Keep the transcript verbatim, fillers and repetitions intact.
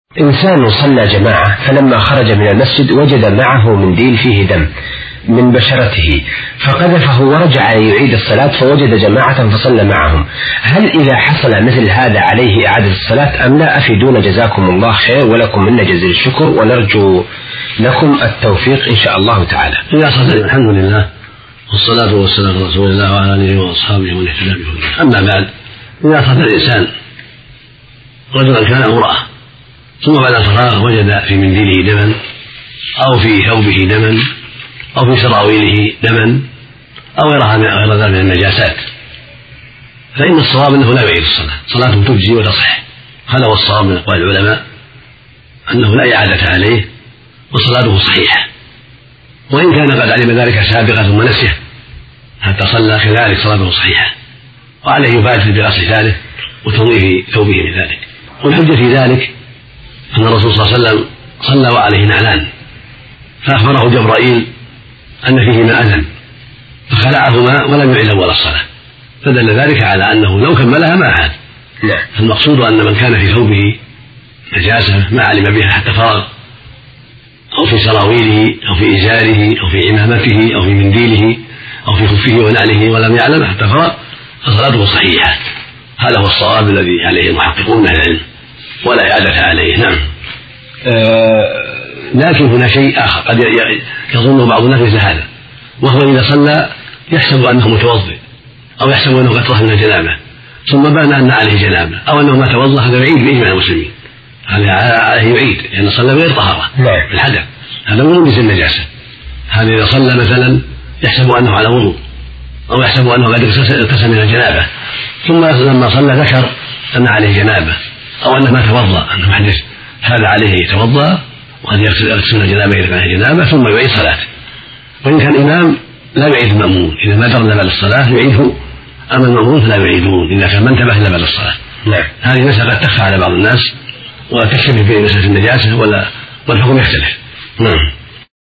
إنسان صلى جماعة فلما خرج من المسجد وجد معه منديل فيه دم من بشرته فقذفه ورجع يعيد الصلاة فوجد جماعة فصلى معهم. هل إذا حصل مثل هذا عليه إعادة الصلاة أم لا؟ أفيدونا جزاكم الله خير ولكم منا جزيل الشكر ونرجو لكم التوفيق إن شاء الله تعالى. يا صديقي الحمد لله والصلاة والسلام على رسول الله وعلى آله وأصحابه ومن اهتدى بهداه. أما بعد، إذا صلى الإنسان رجلا كان أو امرأة ثم بعد الفراغ وجد في منديله دما أو في ثوبه دما أو في سراويله دما أو غير ذلك من النجاسات، فإن الصواب أنه لا يعيد الصلاة، صلاته تجزي وتصح. هذا هو الصواب من أقوال العلماء، أنه لا إعادة عليه وصلاته صحيحة، وإن كان قد علم ذلك سابقا ثم نسيه حتى صلى كذلك صلاته صحيحة، وعليه يبادر بغسل ثالث وتنظيف ثوبه من ذلك. والحجة في ذلك أن الرسول صلى الله عليه وسلم صلى وعليه نعلان فأخبره جبرائيل أن فيهما أذى فخلعهما ولم يعد أول الصلاة، فدل ذلك على أنه لو كملها ما عاد. المقصود أن من كان في ثوبه نجاسة ما علم بها حتى فرغ أو في سراويله أو في إزاره أو في عمامته أو في منديله أو في خفه ونعله ولم يعلم حتى فرغ فصلاته صحيحة. هذا هو الصواب الذي عليه المحققون من العلم، ولا إعادة عليه. نعم. آه لكن هنا شيء آخر قد يظن بعض الناس مثل هذا، وهو إذا صلى يحسب أنه متوضئ أو يحسب أنه قد طهر من الجنابة ثم بان أن عليه جنابة أو أنه ما توضأ، هذا يعيد بإجماع المسلمين، هذا عليه يعيد لأن يعني صلى غير طهارة بالحدث، هذا من يلبس النجاسة. هذا إذا صلى مثلا يحسب أنه على وضوء أو يحسب أنه قد اغتسل من الجنابة ثم لما صلى ذكر أن عليه جنابة أو أنه ما توضأ أنه محدث، هذا عليه يتوضأ وقد يغسل الجنابة إذا كان جنابة ثم يعيد صلاته. وإن كان إمام لا يعيد المأمون، إذا ما درى بعد الصلاة يعيده، أما المأمون فلا يعيدون إذا كان ما انتبه إلا بعد الصلاة. نعم. هذه مسألة قد تخفى على بعض الناس وتشتبه بين مسألة النجاسة ولا والحكم يختلف. نعم.